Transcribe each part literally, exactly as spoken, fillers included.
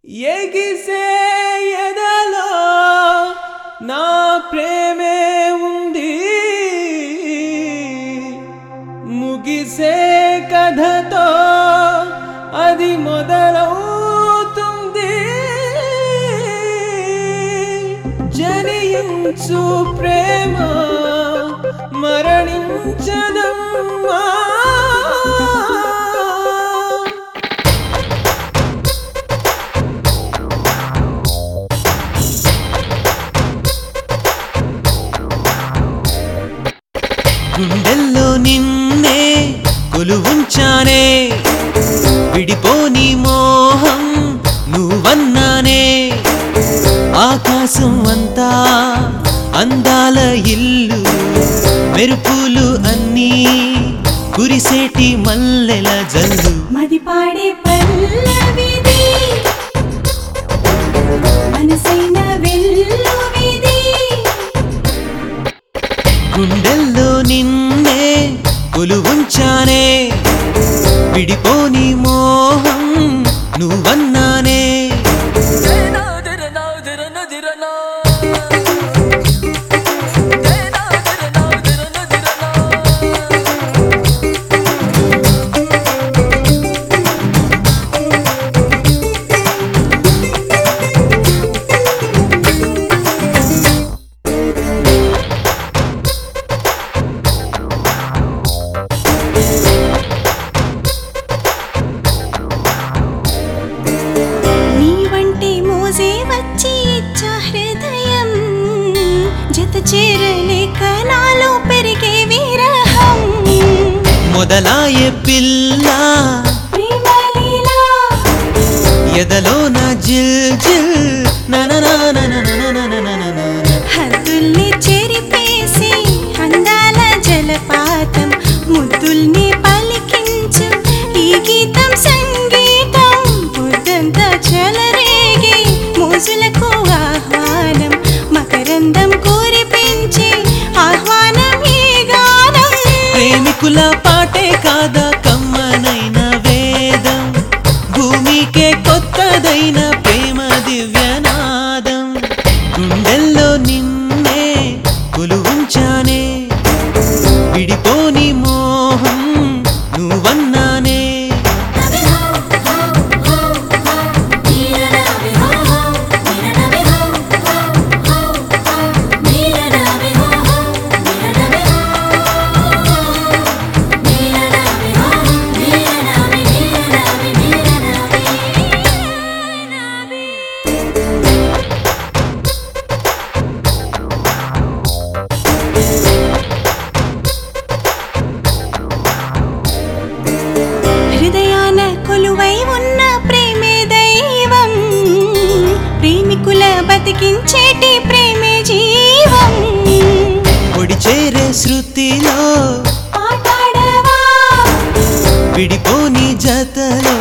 ఎగిసే ఎదలో నా ప్రేమే ఉంది, ముగిసే కథతో అది మొదలవుతుంది. జనించు ప్రేమ మరణించదమ్మా. గుండెల్లో నిన్నే కొలువుంచానే, విడిపోని మోహం నువ్వన్నానే. ఆకాశం అంతా అందాల ఇల్లు, మెరుపులు అన్నీ కురిసేటి మల్లెల జల్లు. మది పాడే పల్లవిది, మనసైన వెల్లువిది. గుండెల్లో నిన్నే కొలువుంచానే, విడిపోని మోహం నువ్వన్నానే. చేరలేక నాలో పెరిగే విరహం, మొదలాయే పిల్ల ప్రేమలీలా. ఎదలో నా జిల్ జిల్ హద్దుల్ని చెరిపేసి అందాల జలపాతం, ముద్దుల్ని పలికించు ఈ గీతం సంగీతం. పొద్దంతా చెలరేగి మోజులకు ఆహ్వానం, మకరందం కురిపించి ఆహ్వానం ఈ గానం. ప్రేమికుల పాటే కాదా కమ్మనైన వేదం, భూమికే కొత్తదైన ప్రేమ దివ్యనాదం. గుండెల్లో నిన్నే కొలువుంచానే, విడిపోని మోహం నువ్వన్నానే. హృదయాన కొలువై ఉన్న ప్రేమే దైవం, ప్రేమికుల బతికించేటి ప్రేమే జీవం. ఒడి చేరే శృతిలో పాటాడవా, విడిపోని జతలో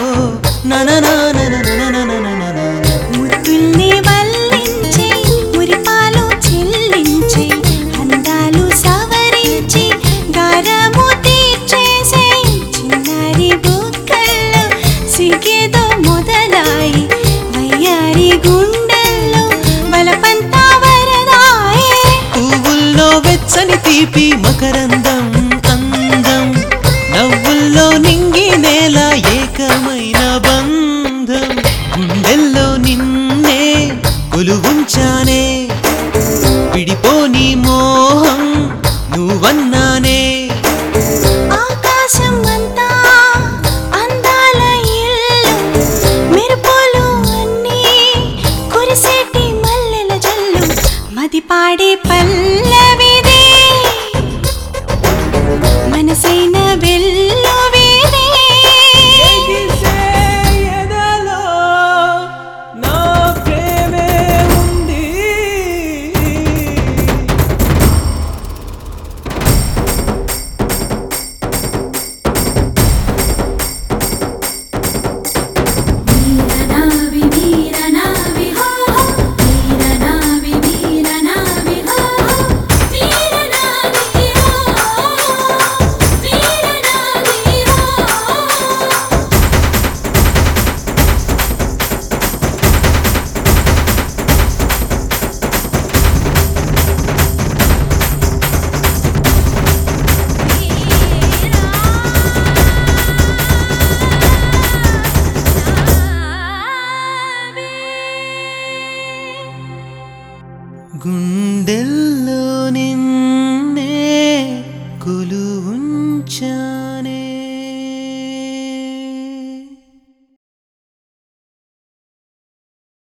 ముద్దుల్ని వల్లించి మురిపాలు చెల్లించి అందాలు సవరించి గారము తీర్చేసే చిన్నారి బుక్కల్లో సిగేదో మొదలాయి వయ్యారి గుండెల్లో బలపంతా వరదాయే. పువ్వుల్లో వెచ్చని తీపి మకరందం అందం, నవ్వుల్లో నింగి నేల ఏకమైన బంధం. గుండెల్లో నిన్నే కొలువుంచానే, విడిపోని మోహం నువ్వన్నానే. ఆకాశం అంతా అందాల ఇల్లు, మెరుపులు అన్నీ కురిసేటి మల్లెల జల్లు. మది పాడే పల్లవిది, మనసైన వెల్లువిది. ఎగిసే ఎదలో నా ప్రేమే ఉంది. గుండెల్లో నిన్నే కొలువుంచా